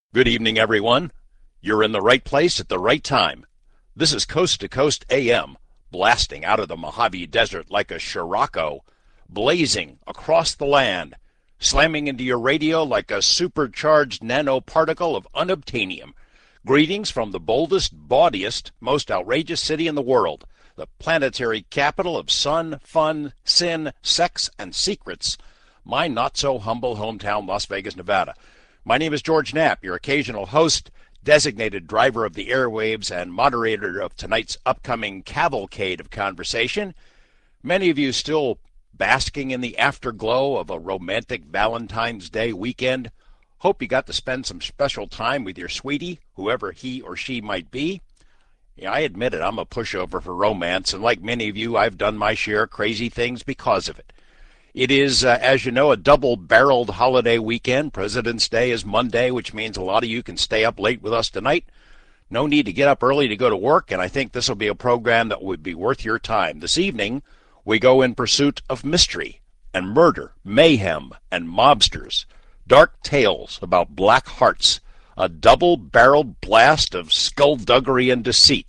Good evening, everyone. You're in the right place at the right time. This is Coast to Coast AM, blasting out of the Mojave Desert like a Scirocco, blazing across the land, slamming into your radio like a supercharged nanoparticle of unobtainium. Greetings from the boldest, bawdiest, most outrageous city in the world, the planetary capital of sun, fun, sin, sex, and secrets, my not-so-humble hometown, Las Vegas, Nevada. My name is George Knapp, your occasional host, designated driver of the airwaves, and moderator of tonight's upcoming cavalcade of conversation. Many of you still basking in the afterglow of a romantic Valentine's Day weekend. Hope you got to spend some special time with your sweetie, whoever he or she might be. Yeah, I admit it, I'm a pushover for romance, and like many of you, I've done my share of crazy things because of it. It is, as you know, a double-barreled holiday weekend. President's Day is Monday, which means a lot of you can stay up late with us tonight. No need to get up early to go to work, and I think this will be a program that would be worth your time. This evening, we go in pursuit of mystery and murder, mayhem, and mobsters. Dark tales about black hearts, a double-barreled blast of skullduggery and deceit.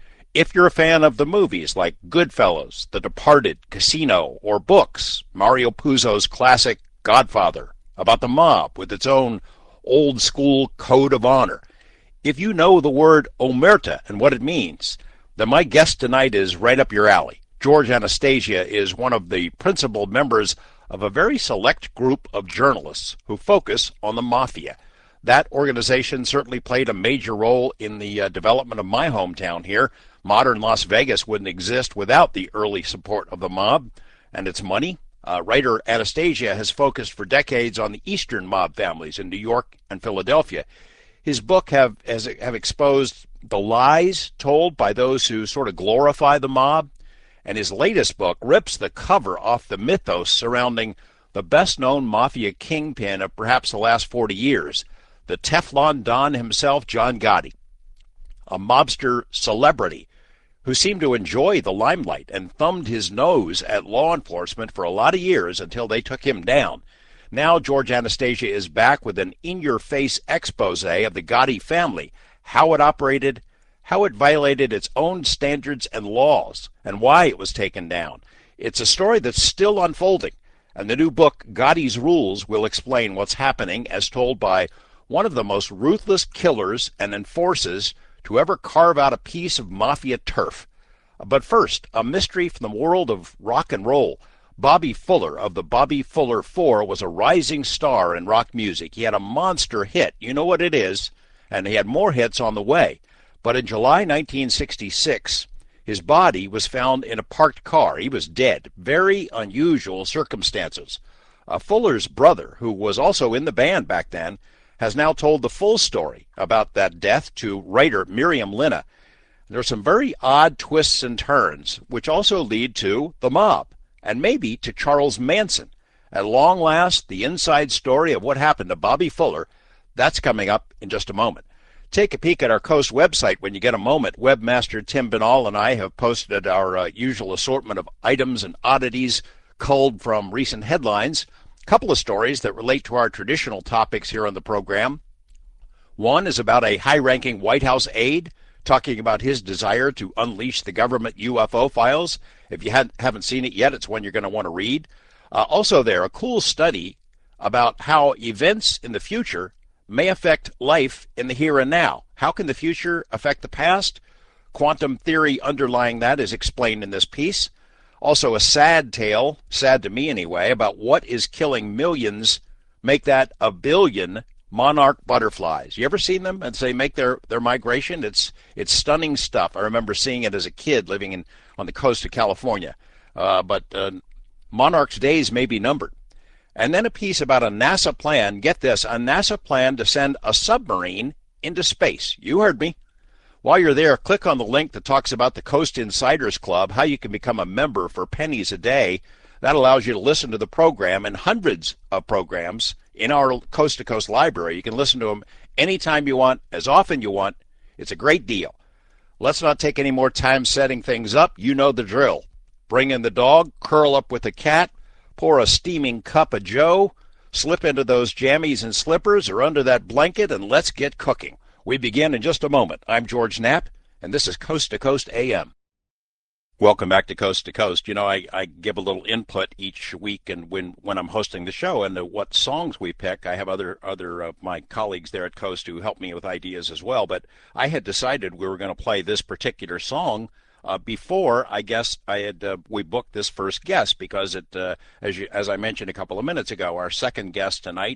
If you're a fan of the movies like Goodfellas, The Departed, Casino, or books, Mario Puzo's classic Godfather, about the mob with its own old-school code of honor. If you know the word omerta and what it means, then my guest tonight is right up your alley. George Anastasia is one of the principal members of a very select group of journalists who focus on the mafia. That organization certainly played a major role in the development of my hometown here. Modern Las Vegas wouldn't exist without the early support of the mob and its money. Writer Anastasia has focused for decades on the Eastern mob families in New York and Philadelphia. His book have exposed the lies told by those who sort of glorify the mob, and his latest book rips the cover off the mythos surrounding the best-known mafia kingpin of perhaps the last 40 years, the Teflon Don himself, John Gotti, a mobster celebrity who seemed to enjoy the limelight and thumbed his nose at law enforcement for a lot of years until they took him down. Now George Anastasia is back with an in-your-face expose of the Gotti family, how it operated, how it violated its own standards and laws, and why it was taken down. It's a story that's still unfolding, and the new book, Gotti's Rules, will explain what's happening as told by one of the most ruthless killers and enforcers to ever carve out a piece of mafia turf. But first, a mystery from the world of rock and roll. Bobby Fuller of the Bobby Fuller Four was a rising star in rock music. He had a monster hit, you know what it is, and he had more hits on the way. But in July 1966, his body was found in a parked car. He was dead. Very unusual circumstances. Fuller's brother, who was also in the band back then, has now told the full story about that death to writer Miriam Linna. There are some very odd twists and turns, which also lead to the mob, and maybe to Charles Manson. At long last, the inside story of what happened to Bobby Fuller, that's coming up in just a moment. Take a peek at our Coast website when you get a moment. Webmaster Tim Binnall and I have posted our usual assortment of items and oddities culled from recent headlines. Couple of stories that relate to our traditional topics here on the program. One is about a high-ranking White House aide talking about his desire to unleash the government UFO files. If you haven't seen it yet, it's one you're going to want to read. Also there, a cool study about how events in the future may affect life in the here and now. How can the future affect the past? Quantum theory underlying that is explained in this piece. Also a sad tale, sad to me anyway, about what is killing millions, make that a billion monarch butterflies. You ever seen them and say make their migration? It's stunning stuff. I remember seeing it as a kid living on the coast of California. But monarchs' days may be numbered. And then a piece about a NASA plan, get this, a NASA plan to send a submarine into space. You heard me. While you're there, click on the link that talks about the Coast Insiders Club, how you can become a member for pennies a day. That allows you to listen to the program and hundreds of programs in our Coast to Coast library. You can listen to them anytime you want, as often you want. It's a great deal. Let's not take any more time setting things up. You know the drill. Bring in the dog, curl up with the cat, pour a steaming cup of joe, Slip into those jammies and slippers or under that blanket and let's get cooking. We begin in just a moment. I'm George Knapp, and this is Coast to Coast AM. Welcome back to Coast to Coast. You know, I give a little input each week, and when I'm hosting the show and what songs we pick, I have other my colleagues there at Coast who help me with ideas as well. But I had decided we were going to play this particular song before I guess we booked this first guest because as I mentioned a couple of minutes ago, our second guest tonight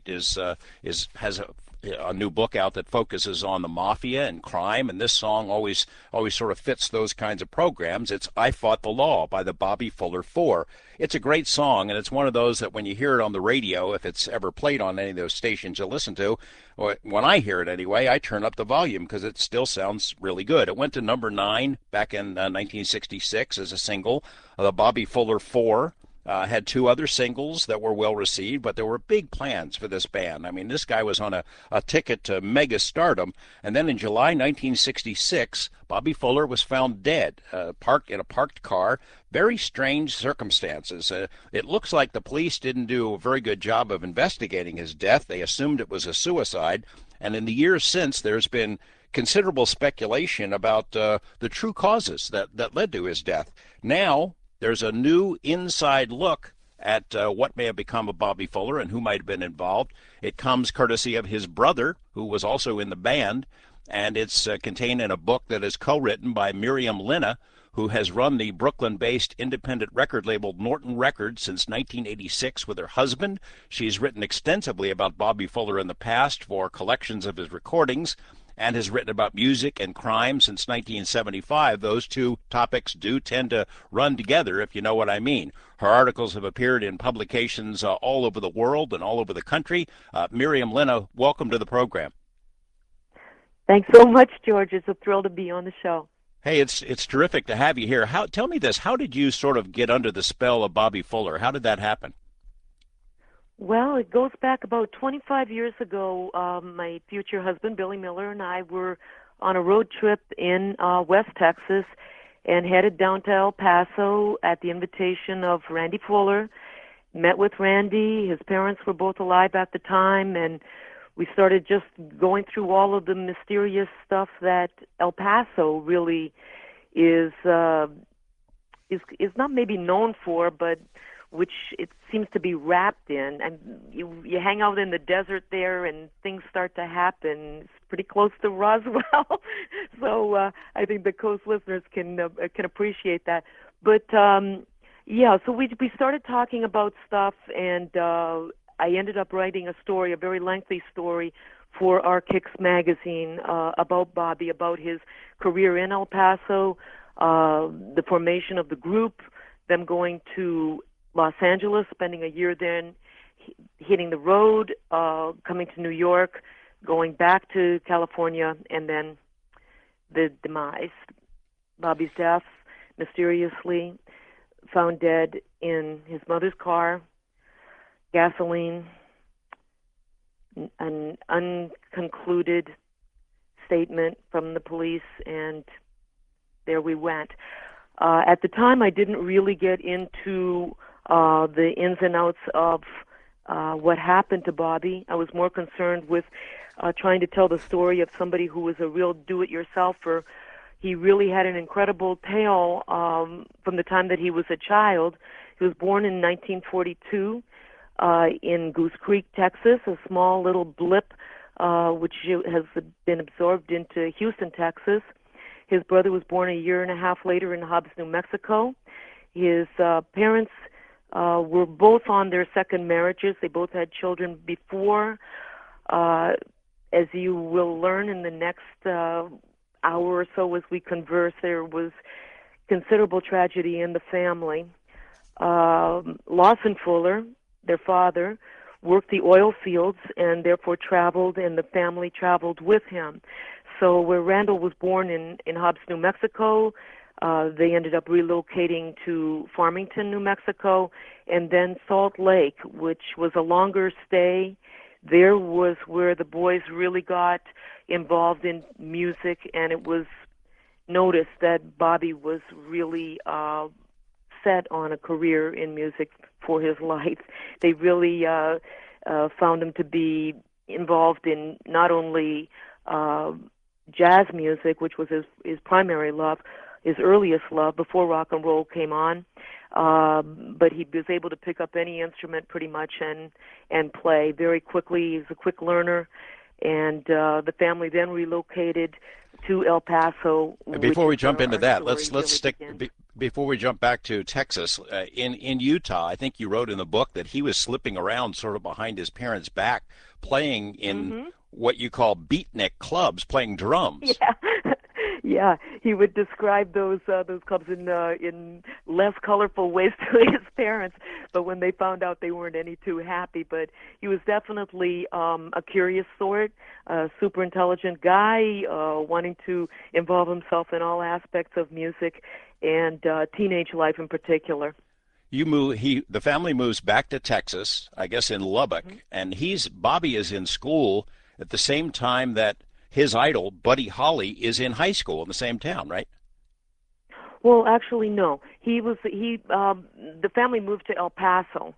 has a new book out that focuses on the mafia and crime, and this song always sort of fits those kinds of programs. It's "I Fought the Law" by the Bobby Fuller Four. It's a great song, and it's one of those that when you hear it on the radio, if it's ever played on any of those stations you listen to, or when I hear it anyway, I turn up the volume because it still sounds really good. It went to number 9 back in 1966 as a single. The Bobby Fuller Four had two other singles that were well received, but there were big plans for this band. I mean, this guy was on a ticket to mega stardom, and then in July 1966, Bobby Fuller was found dead, parked in a parked car. Very strange circumstances. It looks like the police didn't do a very good job of investigating his death. They assumed it was a suicide, and in the years since, there's been considerable speculation about the true causes that led to his death. Now, there's a new inside look at what may have become of Bobby Fuller and who might have been involved. It comes courtesy of his brother, who was also in the band, and it's contained in a book that is co-written by Miriam Linna, who has run the Brooklyn-based independent record label Norton Records since 1986 with her husband. She's written extensively about Bobby Fuller in the past for collections of his recordings, and has written about music and crime since 1975. Those two topics do tend to run together, if you know what I mean. Her articles have appeared in publications all over the world and all over the country. Miriam Linna, welcome to the program. Thanks so much, George. It's a thrill to be on the show. Hey, it's terrific to have you here. Tell me this, how did you sort of get under the spell of Bobby Fuller? How did that happen? Well, it goes back about 25 years ago. My future husband, Billy Miller, and I were on a road trip in West Texas and headed down to El Paso at the invitation of Randy Fuller. Met with Randy. His parents were both alive at the time, and we started just going through all of the mysterious stuff that El Paso really is not maybe known for, but which it seems to be wrapped in. And you hang out in the desert there, and things start to happen. It's pretty close to Roswell, so I think the Coast listeners can appreciate that. But yeah, so we started talking about stuff, and I ended up writing a story, a very lengthy story, for our Kicks magazine about Bobby, about his career in El Paso, the formation of the group, them going to Los Angeles, spending a year then, hitting the road, coming to New York, going back to California, and then the demise. Bobby's death, mysteriously found dead in his mother's car, gasoline, an unconcluded statement from the police, and there we went. At the time, I didn't really get into the ins and outs of what happened to Bobby. I was more concerned with trying to tell the story of somebody who was a real do-it-yourselfer. He really had an incredible tale from the time that he was a child. He was born in 1942 in Goose Creek, Texas, a small little blip which has been absorbed into Houston, Texas. His brother was born a year and a half later in Hobbs, New Mexico. His parents were both on their second marriages. They both had children before. As you will learn in the next hour or so as we converse, there was considerable tragedy in the family. Lawson Fuller, their father, worked the oil fields and therefore traveled, and the family traveled with him. So where Randall was born in Hobbs, New Mexico, they ended up relocating to Farmington, New Mexico, and then Salt Lake, which was a longer stay. There was where the boys really got involved in music, and it was noticed that Bobby was really set on a career in music for his life. They really found him to be involved in not only jazz music, which was his primary love, his earliest love before rock and roll came on, but he was able to pick up any instrument pretty much and play very quickly. He's a quick learner, and the family then relocated to El Paso. Before we jump into that, let's stick. Before we jump back to Texas, in Utah, I think you wrote in the book that he was slipping around sort of behind his parents' back, playing in what you call beatnik clubs, playing drums. Yeah. Yeah, he would describe those clubs in less colorful ways to his parents, but when they found out, they weren't any too happy. But he was definitely a curious sort, a super intelligent guy, wanting to involve himself in all aspects of music and teenage life in particular. The family moves back to Texas, I guess in Lubbock, and Bobby is in school at the same time that his idol, Buddy Holly, is in high school in the same town, right? Well, actually, no. The family moved to El Paso,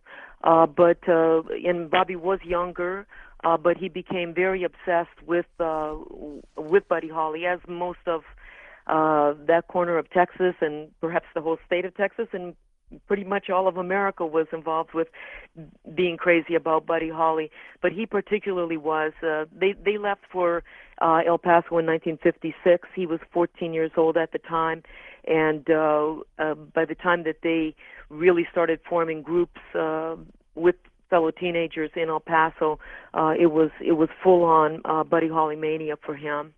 and Bobby was younger, but he became very obsessed with Buddy Holly, as most of that corner of Texas and perhaps the whole state of Texas and pretty much all of America was involved with being crazy about Buddy Holly, but he particularly was. They left for El Paso in 1956. He was 14 years old at the time, and by the time that they really started forming groups with fellow teenagers in El Paso, it was full on Buddy Holly mania for him.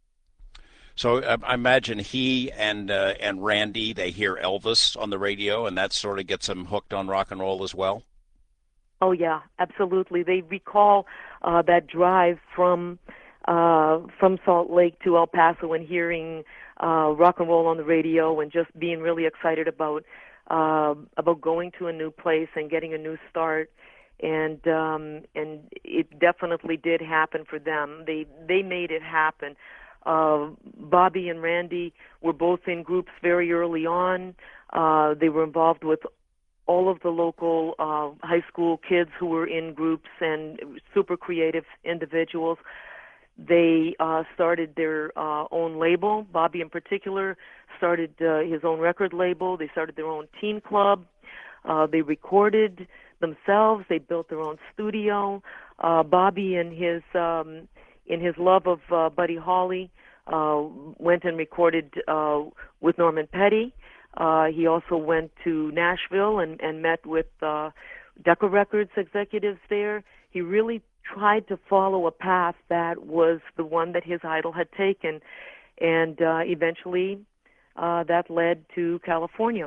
So I imagine he and Randy, they hear Elvis on the radio, and that sort of gets them hooked on rock and roll as well. Oh yeah, absolutely. They recall that drive from Salt Lake to El Paso and hearing rock and roll on the radio and just being really excited about going to a new place and getting a new start. And it definitely did happen for them. They made it happen. Bobby and Randy were both in groups very early on. They were involved with all of the local high school kids who were in groups and super creative individuals. They started their own label. Bobby in particular started his own record label. They started their own teen club. They recorded themselves. They built their own studio. Bobby in his love of Buddy Holly, went and recorded with Norman Petty. He also went to Nashville and met with Decca Records executives there. He really tried to follow a path that was the one that his idol had taken, and eventually that led to California.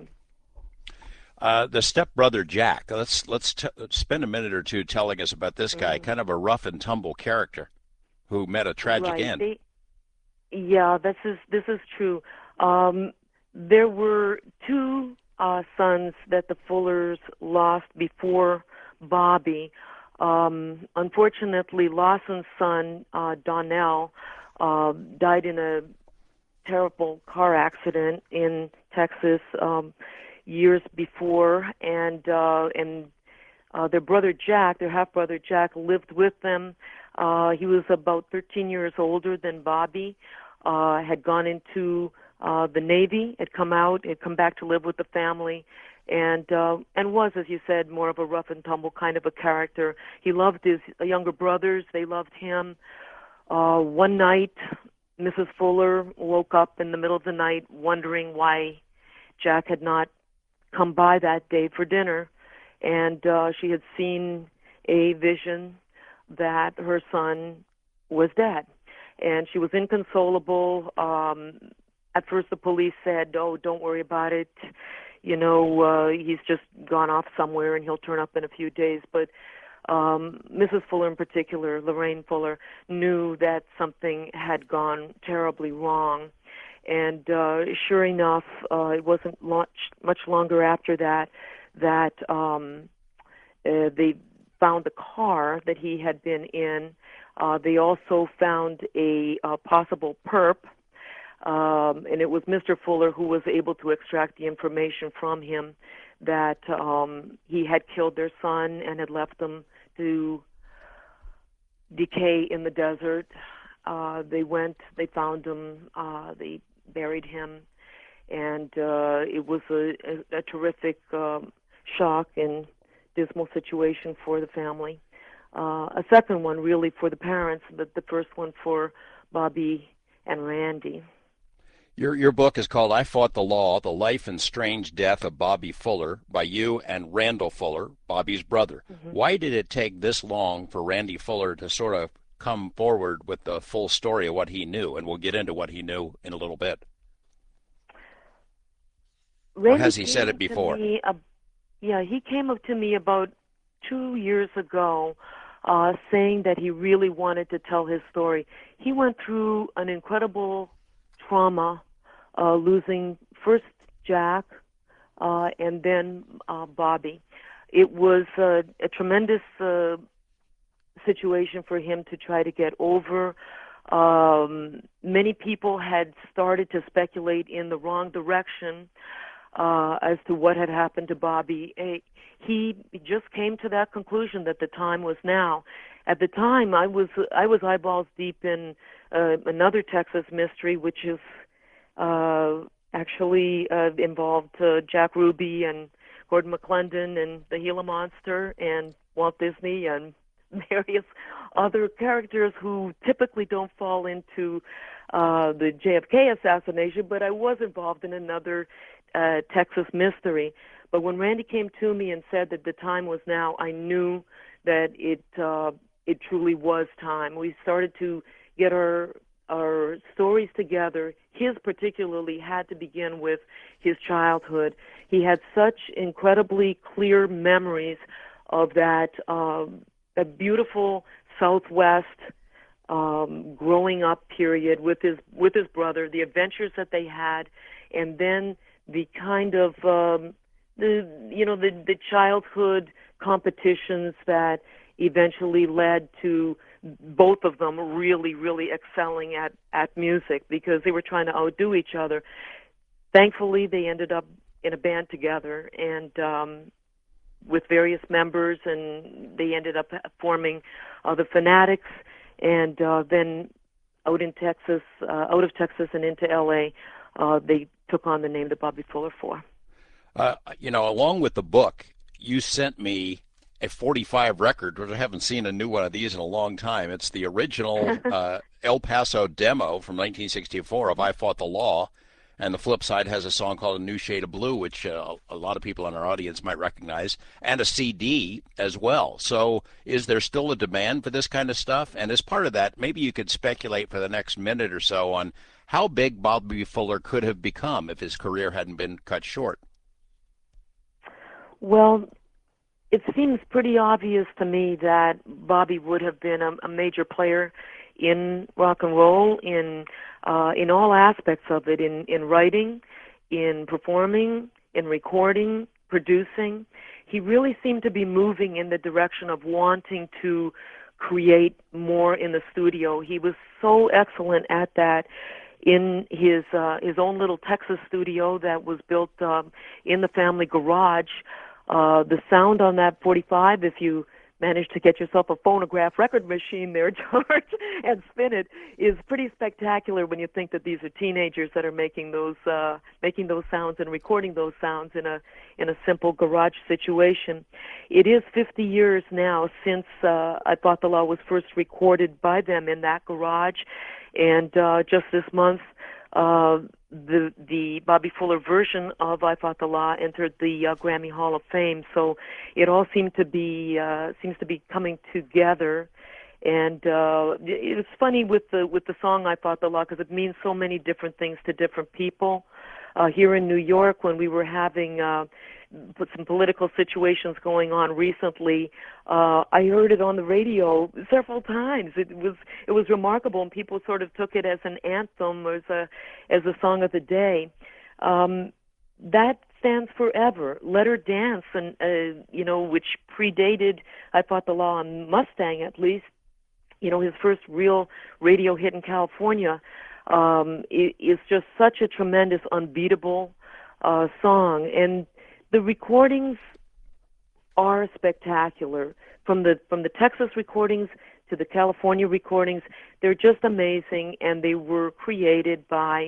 The stepbrother Jack. Let's spend a minute or two telling us about this guy. Kind of a rough and tumble character who met a tragic end. This is true. There were two sons that the Fullers lost before Bobby. Unfortunately, Lawson's son, Donnell, died in a terrible car accident in Texas years before, and their brother Jack, their half-brother Jack, lived with them. He was about 13 years older than Bobby, had gone into the Navy, had come back to live with the family, and was, as you said, more of a rough and tumble kind of a character. He loved his younger brothers. They loved him. One night, Mrs. Fuller woke up in the middle of the night wondering why Jack had not come by that day for dinner, and she had seen a vision that her son was dead, and she was inconsolable. At first the police said, "Oh, don't worry about it. He's just gone off somewhere and he'll turn up in a few days." But Mrs. Fuller in particular, Lorraine Fuller, knew that something had gone terribly wrong. And sure enough, it wasn't much longer after that they found the car that he had been in. They also found a possible perp, and it was Mr. Fuller who was able to extract the information from him that he had killed their son and had left them to decay in the desert. They found him, they buried him, and it was a terrific shock and dismal situation for the family. A second one really for the parents, but the first one for Bobby and Randy. Your book is called I Fought the Law, The Life and Strange Death of Bobby Fuller by you and Randall Fuller, Bobby's brother. Mm-hmm. Why did it take this long for Randy Fuller to sort of come forward with the full story of what he knew? And we'll get into what he knew in a little bit. Or Randy has he said it came to before? me, yeah, he came up to me about 2 years ago, saying that he really wanted to tell his story. He went through an incredible trauma, losing first Jack, and then Bobby. It was a tremendous situation for him to try to get over. Many people had started to speculate in the wrong direction as to what had happened to Bobby. He just came to that conclusion that the time was now. At the time, I was eyeballs deep in another Texas mystery, which is actually involved Jack Ruby and Gordon McClendon and the Gila Monster and Walt Disney and various other characters who typically don't fall into the JFK assassination, but I was involved in another Texas mystery. But when Randy came to me and said that the time was now, I knew that it truly was time. We started to get our stories together. His particularly had to begin with his childhood. He had such incredibly clear memories of that beautiful Southwest growing up period with his brother, the adventures that they had, and then the kind of the childhood competitions that eventually led to both of them really, really excelling at music because they were trying to outdo each other. Thankfully, they ended up in a band together and with various members, and they ended up forming the Fanatics, and then out of Texas and into L.A., they took on the name the Bobby Fuller Four. Along with the book, you sent me a 45 record, which I haven't seen a new one of these in a long time. It's the original El Paso demo from 1964 of I Fought the Law, and the flip side has a song called A New Shade of Blue, which a lot of people in our audience might recognize, and a CD as well. So is there still a demand for this kind of stuff? And as part of that, maybe you could speculate for the next minute or so on how big Bobby Fuller could have become if his career hadn't been cut short. Well, it seems pretty obvious to me that Bobby would have been a major player in rock and roll, in all aspects of it, in writing, in performing, in recording, producing. He really seemed to be moving in the direction of wanting to create more in the studio. He was so excellent at that in his own little Texas studio that was built in the family garage. The sound on that 45, if you manage to get yourself a phonograph record machine there, George, and spin it, is pretty spectacular when you think that these are teenagers that are making those sounds and recording those sounds in a simple garage situation. It is 50 years now since I Thought the Law was first recorded by them in that garage, and just this month, the Bobby Fuller version of I Fought the Law entered the Grammy Hall of Fame. So it all seems to be coming together. And it's funny with the song I Fought the Law because it means so many different things to different people. Here in New York, when we were having some political situations going on recently, I heard it on the radio several times. It was remarkable, and people sort of took it as an anthem, or as a song of the day. That stands forever. Let Her Dance, and which predated I Fought the Law on Mustang, at least. His first real radio hit in California. It is just such a tremendous, unbeatable song, and the recordings are spectacular. From the Texas recordings to the California recordings. They're just amazing, and they were created by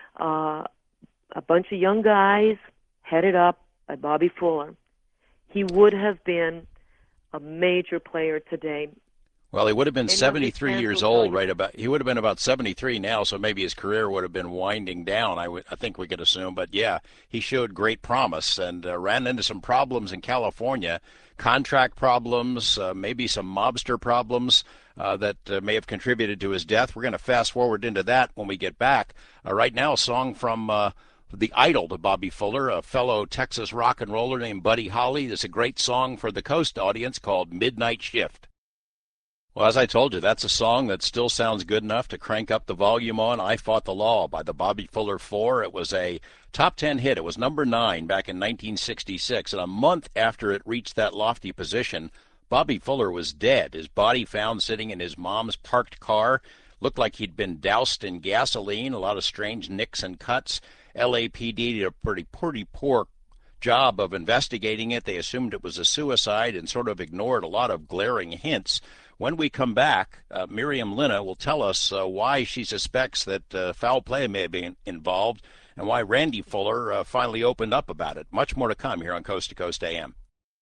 a bunch of young guys headed up by Bobby Fuller. He would have been a major player today. Well, he would have been 73 years old, right about. He would have been about 73 now, so maybe his career would have been winding down. I think we could assume, but yeah, he showed great promise and ran into some problems in California, contract problems, maybe some mobster problems that may have contributed to his death. We're going to fast forward into that when we get back. Right now, a song from the idol to Bobby Fuller, a fellow Texas rock and roller named Buddy Holly. It's a great song for the Coast audience called Midnight Shift. Well, as I told you, that's a song that still sounds good enough to crank up the volume on. I Fought the Law by the Bobby Fuller Four. It was a top 10 hit. It was number 9 back in 1966. And a month after it reached that lofty position, Bobby Fuller was dead. His body found sitting in his mom's parked car. Looked like he'd been doused in gasoline, a lot of strange nicks and cuts. LAPD did a pretty poor job of investigating it. They assumed it was a suicide and sort of ignored a lot of glaring hints. When we come back, Miriam Linna will tell us why she suspects that foul play may have been involved and why Randy Fuller finally opened up about it. Much more to come here on Coast to Coast AM.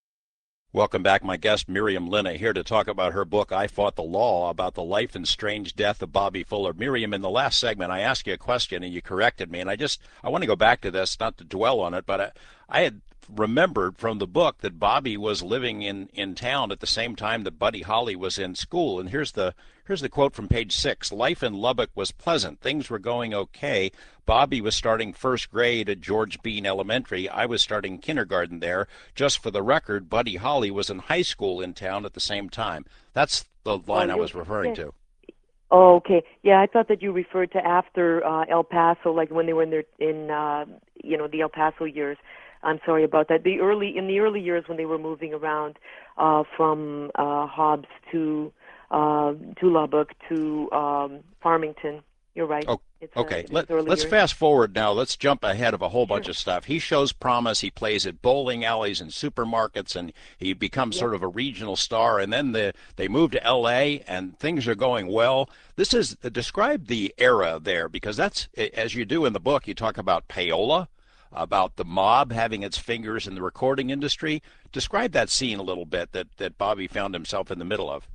Welcome back. My guest, Miriam Linna, here to talk about her book, I Fought the Law, about the life and strange death of Bobby Fuller. Miriam, in the last segment, I asked you a question and you corrected me, and I want to go back to this, not to dwell on it, but I had remembered from the book that Bobby was living in town at the same time that Buddy Holly was in school. And here's the quote from page 6. Life in Lubbock was pleasant. Things were going okay. Bobby was starting first grade at George Bean Elementary. I was starting kindergarten there. Just for the record, Buddy Holly was in high school in town at the same time. That's the line I was referring to. Oh, okay. Yeah, I thought that you referred to after El Paso, like when they were in the El Paso years. I'm sorry about that. In the early years when they were moving around from Hobbs to Lubbock to Farmington. You're right. Oh, okay. Let's fast forward now. Let's jump ahead of a whole bunch of stuff. He shows promise. He plays at bowling alleys and supermarkets, and he becomes sort of a regional star. And then they move to L.A., and things are going well. Describe the era there, because that's, as you do in the book, you talk about payola, about the mob having its fingers in the recording industry. Describe that scene a little bit that Bobby found himself in the middle of.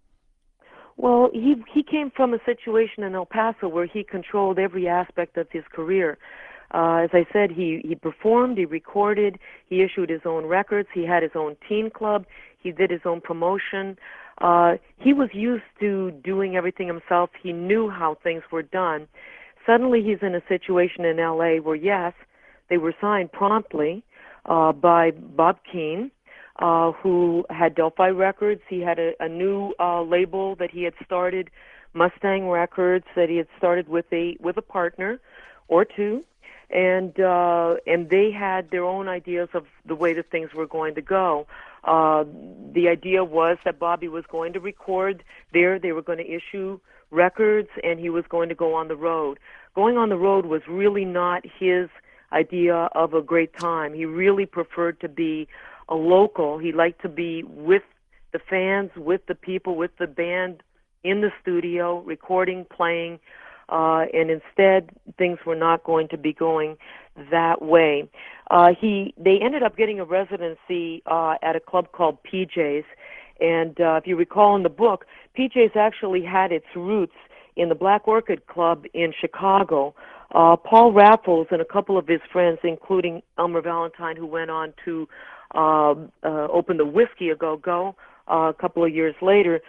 Well, he came from a situation in El Paso where he controlled every aspect of his career. As I said, he performed, he recorded, he issued his own records, he had his own teen club, he did his own promotion. He was used to doing everything himself. He knew how things were done. Suddenly he's in a situation in L.A. where, yes, they were signed promptly by Bob Keane, who had Delphi Records. He had a new label that he had started, Mustang Records, that he had started with a partner or two, and they had their own ideas of the way that things were going to go. The idea was that Bobby was going to record there. They were going to issue records, and he was going to go on the road. Going on the road was really not his idea of a great time. He really preferred to be a local. He liked to be with the fans, with the people, with the band in the studio, recording, playing, and instead things were not going to be going that way. They ended up getting a residency at a club called PJ's, and if you recall in the book, PJ's actually had its roots in the Black Orchid Club in Chicago. Paul Raffles and a couple of his friends, including Elmer Valentine, who went on to open the Whiskey A Go-Go a couple of years later,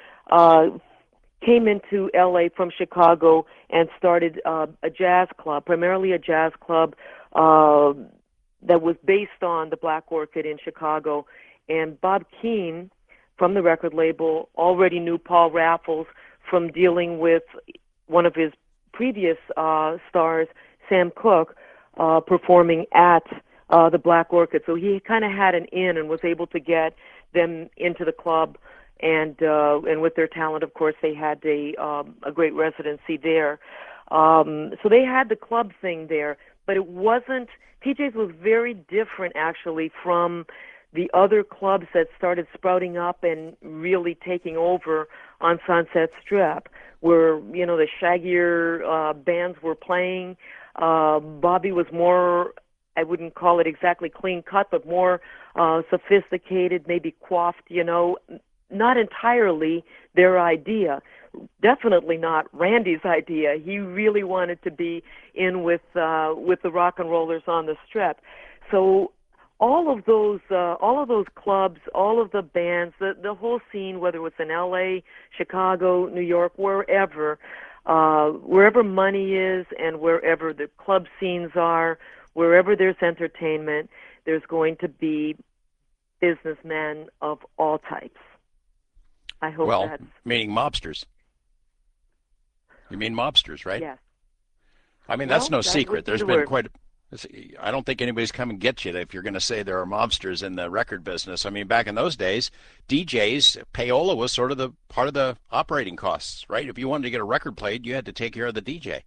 came into L.A. from Chicago and started a jazz club, primarily a jazz club that was based on the Black Orchid in Chicago. And Bob Keane, from the record label, already knew Paul Raffles from dealing with one of his previous stars, Sam Cooke, performing at the Black Orchid. So he kind of had an in and was able to get them into the club. And with their talent, of course, they had a great residency there. So they had the club thing there, but it wasn't. PJ's was very different, actually, from the other clubs that started sprouting up and really taking over on Sunset Strip, where the shaggier bands were playing. Bobby was more, I wouldn't call it exactly clean cut, but more sophisticated, maybe coiffed. Not entirely their idea. Definitely not Randy's idea. He really wanted to be in with the rock and rollers on the Strip. So all of those clubs, all of the bands, the whole scene, whether it was in L.A., Chicago, New York, wherever money is and wherever the club scenes are, wherever there's entertainment, there's going to be businessmen of all types. I hope that's... meaning mobsters. You mean mobsters, right? Yes. I mean, that's no secret. There's been word. I don't think anybody's come and get you if you're going to say there are mobsters in the record business. I mean, back in those days, DJs, payola was sort of the part of the operating costs, right? If you wanted to get a record played, you had to take care of the DJ.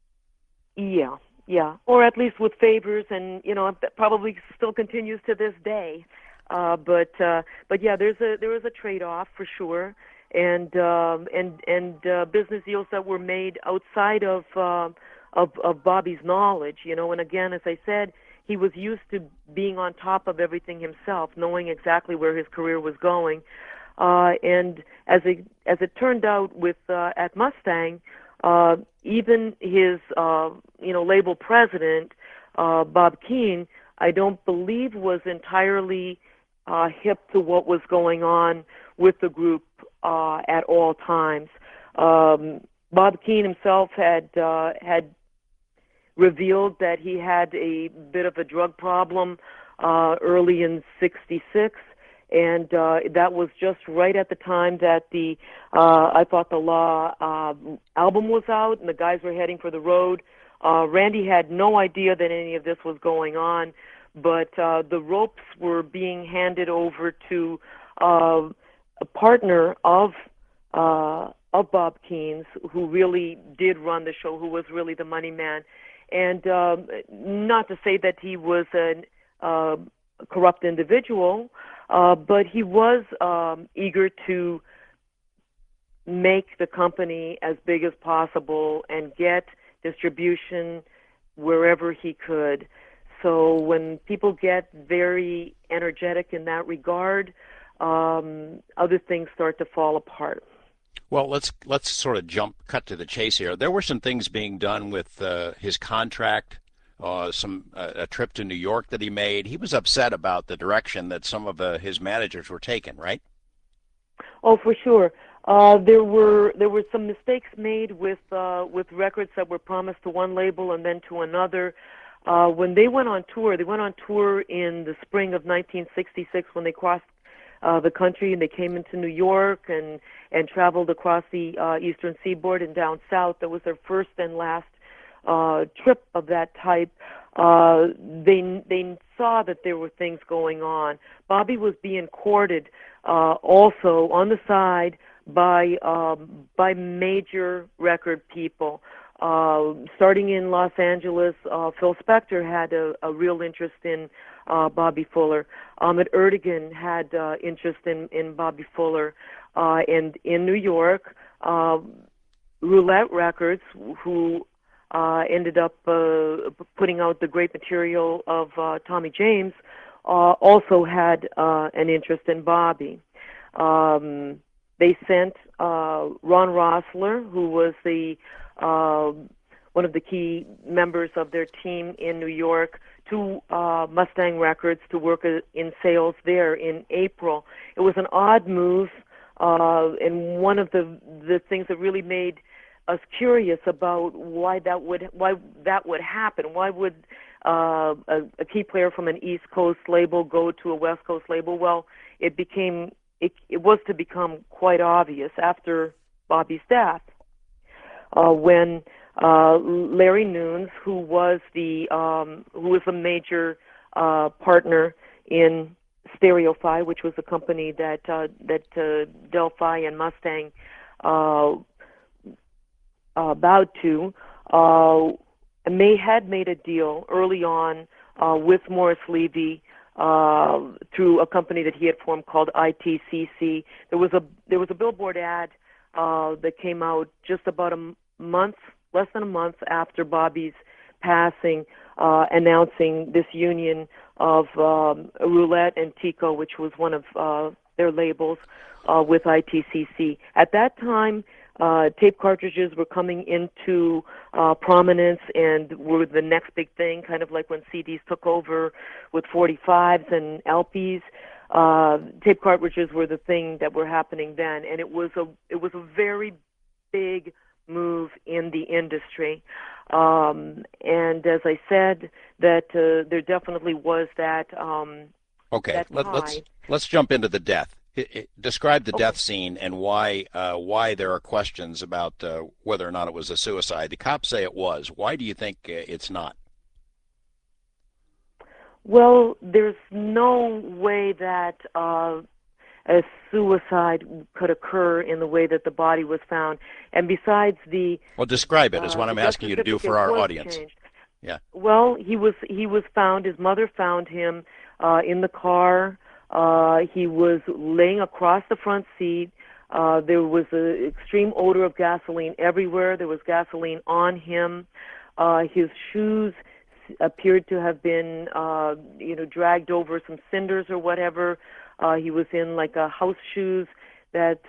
Yeah. Or at least with favors, and that probably still continues to this day. But yeah, there was a trade-off for sure, and business deals that were made outside of Bobby's knowledge. And again, as I said, he was used to being on top of everything himself, knowing exactly where his career was going. And as it turned out with at Mustang, even his label president, Bob Keane, I don't believe was entirely hip to what was going on with the group at all times. Bob Keane himself had revealed that he had a bit of a drug problem early in '66, and that was just right at the time that the I Thought the Law album was out, and the guys were heading for the road. Randy had no idea that any of this was going on, but the ropes were being handed over to a partner of Bob Keane's, who really did run the show, who was really the money man. And not to say that he was a corrupt individual, but he was eager to make the company as big as possible and get distribution wherever he could. So when people get very energetic in that regard, other things start to fall apart. Well, let's sort of cut to the chase here. There were some things being done with his contract, a trip to New York that he made. He was upset about the direction that some of his managers were taking, right? Oh, for sure. There were some mistakes made with records that were promised to one label and then to another. When they went on tour in the spring of 1966 when they crossed the country and they came into New York and traveled across the eastern seaboard and down south. That was their first and last trip of that type. They saw that there were things going on. Bobby was being courted also on the side by major record people. Starting in Los Angeles, Phil Spector had a real interest in Bobby Fuller. Ahmet Ertegun had interest in Bobby Fuller. And in New York, Roulette Records, who ended up putting out the great material of Tommy James, also had an interest in Bobby. They sent Ron Rossler, who was one of the key members of their team in New York, to Mustang Records to work in sales there in April. It was an odd move, and one of the things that really made us curious about why that would happen. Why would a key player from an East Coast label go to a West Coast label? Well, it was to become quite obvious after Bobby's death, when Larry Nunes, who was a major partner in Stereophile, which was a company that Del-Fi and Mustang bowed to, had made a deal early on with Morris Levy through a company that he had formed called ITCC. There was a billboard ad that came out just about less than a month after Bobby's passing, announcing this union of Roulette and Tico, which was one of their labels, with ITCC. At that time, tape cartridges were coming into prominence and were the next big thing, kind of like when CDs took over with 45s and LPs. Tape cartridges were the thing that were happening then, and it was a very big move in the industry. And as I said, that there definitely was that. Okay, that let's jump into the death. Describe the Okay. death scene and why there are questions about whether or not it was a suicide. The cops say it was. Why do you think it's not? Well, there's no way that a suicide could occur in the way that the body was found. And besides, Well, describe it is what the I'm death asking you to do for certificate our was audience. changed. Yeah. Well, he was found. His mother found him in the car. He was laying across the front seat. There was an extreme odor of gasoline everywhere. There was gasoline on him. His shoes appeared to have been, dragged over some cinders or whatever. He was in like a house shoes that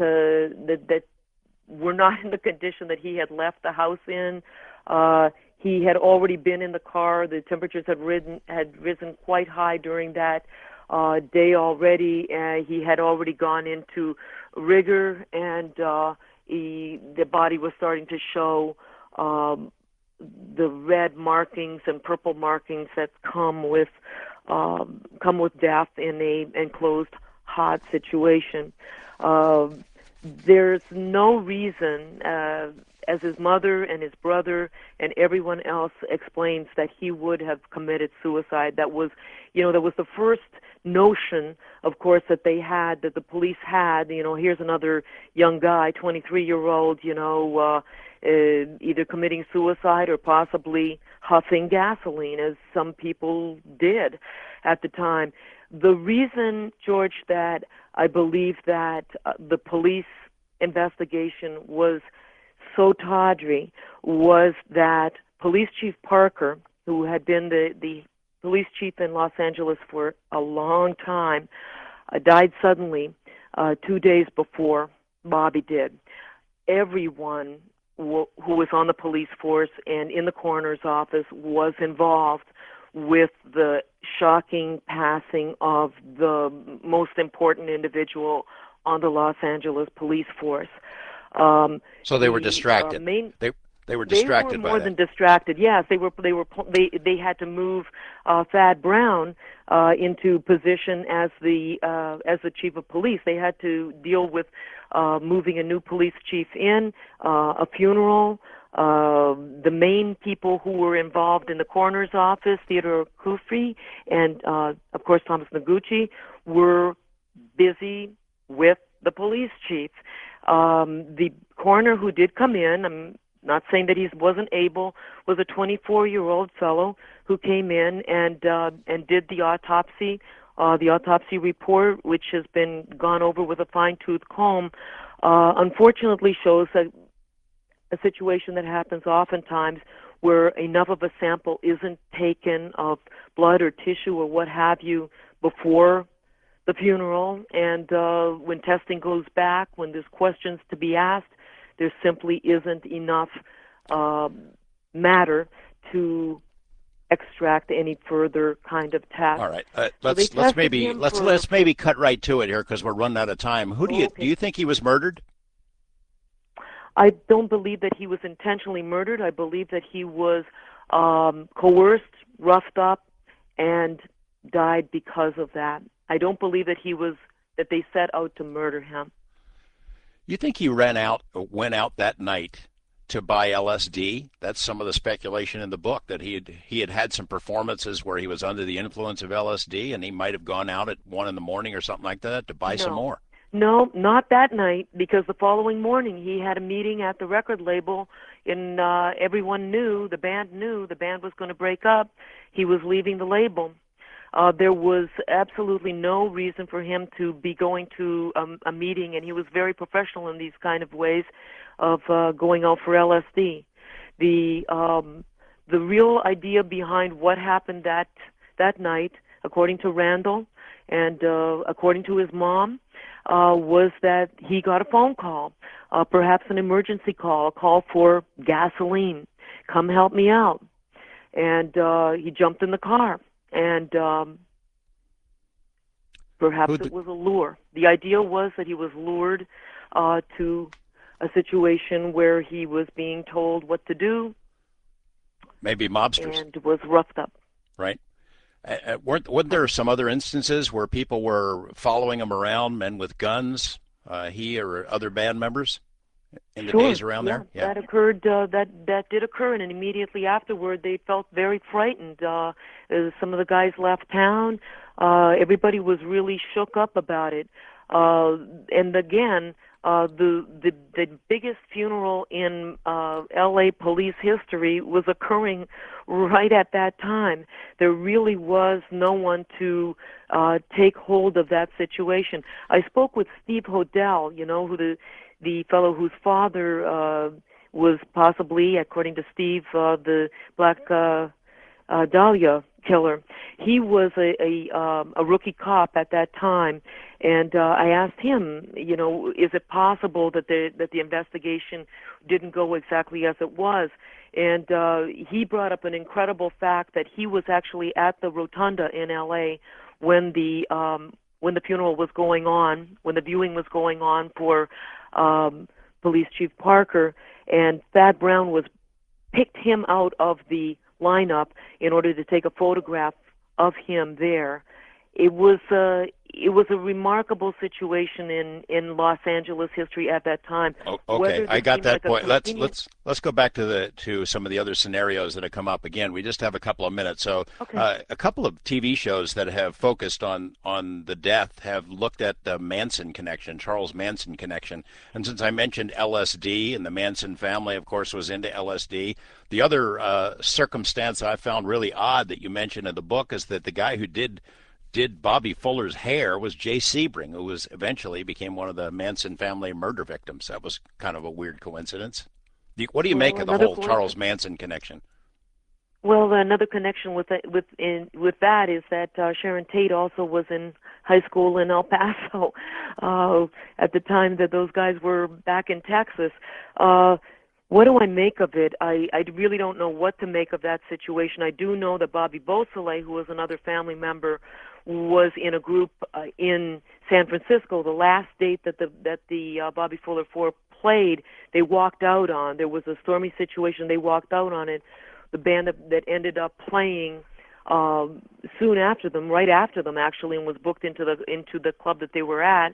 were not in the condition that he had left the house in. He had already been in the car. The temperatures had risen quite high during that day already. He had already gone into rigor, and the body was starting to show the red markings and purple markings that come with death in a enclosed hot situation. There's no reason, as his mother and his brother and everyone else explains, that he would have committed suicide. That was the first notion, of course, that the police had. Here's another young guy, 23-year-old, either committing suicide or possibly huffing gasoline, as some people did at the time. The reason, George, that I believe that the police investigation was so tawdry was that Police Chief Parker, who had been the police chief in Los Angeles for a long time, died suddenly 2 days before Bobby did. Everyone who was on the police force and in the coroner's office was involved with the shocking passing of the most important individual on the Los Angeles police force. So they were distracted. They were distracted by that. They were by more than distracted. Yes, they had to move Thad Brown into position as the chief of police. They had to deal with moving a new police chief in, a funeral. The main people who were involved in the coroner's office, Theodore Kufri and of course Thomas Noguchi, were busy with the police chief. The coroner who did come in, I'm not saying that he wasn't able, was a 24-year-old fellow who came in and did the autopsy. The autopsy report, which has been gone over with a fine-tooth comb, unfortunately shows a situation that happens oftentimes where enough of a sample isn't taken of blood or tissue or what have you before the funeral, and when testing goes back, when there's questions to be asked, there simply isn't enough matter to extract any further kind of test. All right, let's maybe cut right to it here because we're running out of time. Do you think he was murdered? I don't believe that he was intentionally murdered. I believe that he was coerced, roughed up, and died because of that. I don't believe that they set out to murder him. You think he went out that night to buy LSD? That's some of the speculation in the book, that he had some performances where he was under the influence of LSD, and he might have gone out at 1 a.m. or something like that to buy some more. No, not that night, because the following morning he had a meeting at the record label, and everyone knew, the band was going to break up. He was leaving the label. There was absolutely no reason for him to be going to a meeting, and he was very professional in these kind of ways of going out for LSD. The real idea behind what happened that night, according to Randall and according to his mom, was that he got a phone call, perhaps an emergency call, a call for gasoline. Come help me out. And he jumped in the car. And perhaps it was a lure. The idea was that he was lured to a situation where he was being told what to do. Maybe mobsters. And was roughed up. Right. Weren't there some other instances where people were following him around, men with guns, he or other band members, in the days around there? Yeah, that occurred. That did occur, and immediately afterward, they felt very frightened. Some of the guys left town. Everybody was really shook up about it. And again, the biggest funeral in L.A. police history was occurring right at that time. There really was no one to take hold of that situation. I spoke with Steve Hodel, who the fellow whose father was possibly, according to Steve, the Black Dahlia killer. He was a rookie cop at that time, and I asked him, is it possible that the investigation didn't go exactly as it was? And he brought up an incredible fact that he was actually at the Rotunda in L.A. when the funeral was going on, when the viewing was going on for Police Chief Parker, and Thad Brown picked him out of the lineup in order to take a photograph of him there. It was a remarkable situation in Los Angeles history at that time. Okay, I got that point. Let's go back to some of the other scenarios that have come up. Again, we just have a couple of minutes. So a couple of TV shows that have focused on the death have looked at the Manson connection, Charles Manson connection. And since I mentioned LSD, and the Manson family, of course, was into LSD, the other circumstance I found really odd that you mentioned in the book is that the guy who did Bobby Fuller's hair was Jay Sebring, who eventually became one of the Manson family murder victims. That was kind of a weird coincidence. What do you make of the whole Charles Manson connection? Well, another connection with that is that Sharon Tate also was in high school in El Paso at the time that those guys were back in Texas. What do I make of it? I really don't know what to make of that situation. I do know that Bobby Beausoleil, who was another family member, was in a group in San Francisco. The last date that the Bobby Fuller Four played, they walked out on. There was a stormy situation. They walked out on it. The band that ended up playing soon after them, right after them actually, and was booked into the club that they were at,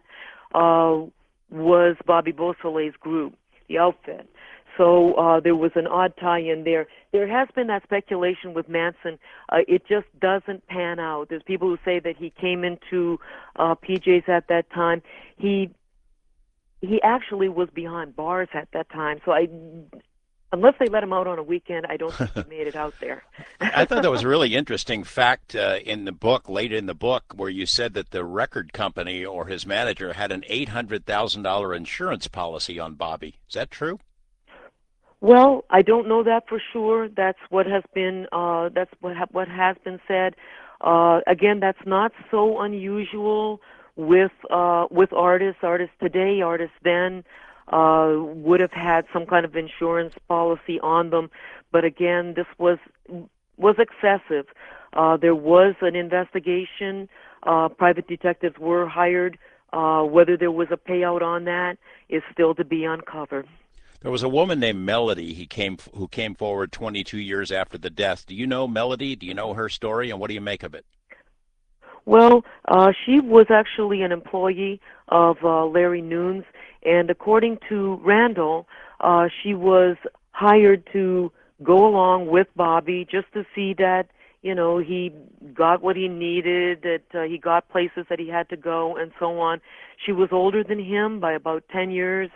was Bobby Beausoleil's group, the Outfit. So there was an odd tie-in there. There has been that speculation with Manson. It just doesn't pan out. There's people who say that he came into PJ's at that time. He actually was behind bars at that time. So unless they let him out on a weekend, I don't think he made it out there. I thought that was a really interesting fact in the book, late in the book, where you said that the record company or his manager had an $800,000 insurance policy on Bobby. Is that true? Well, I don't know that for sure. That's what has been what has been said. Again, that's not so unusual with artists. Artists today, artists then would have had some kind of insurance policy on them. But again, this was excessive. There was an investigation. Private detectives were hired. Whether there was a payout on that is still to be uncovered. There was a woman named Melody who came forward 22 years after the death. Do you know Melody? Do you know her story, and what do you make of it? Well, she was actually an employee of Larry Nunes, and according to Randall, she was hired to go along with Bobby just to see that, he got what he needed, that he got places that he had to go, and so on. She was older than him by about 10 years.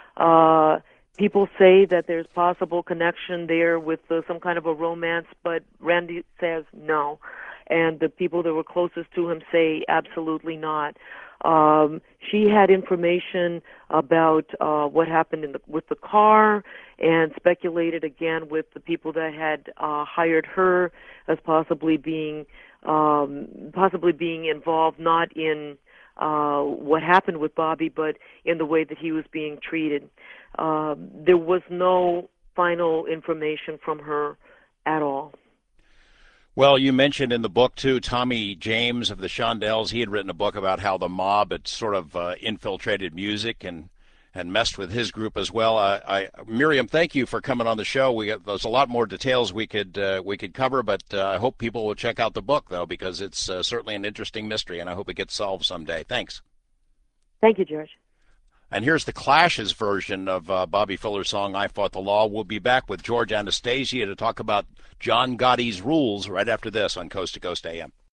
People say that there's possible connection there with some kind of a romance, but Randy says no. and the people that were closest to him say absolutely not. She had information about what happened with the car, and speculated again with the people that had hired her as possibly being involved, not in what happened with Bobby, but in the way that he was being treated. There was no final information from her at all. Well, you mentioned in the book, too, Tommy James of the Shondells. He had written a book about how the mob had sort of infiltrated music and messed with his group as well. Miriam, thank you for coming on the show. There's a lot more details we could cover, but I hope people will check out the book, though, because it's certainly an interesting mystery, and I hope it gets solved someday. Thanks. Thank you, George. And here's the Clash's version of Bobby Fuller's song, I Fought the Law. We'll be back with George Anastasia to talk about John Gotti's Rules right after this on Coast to Coast AM.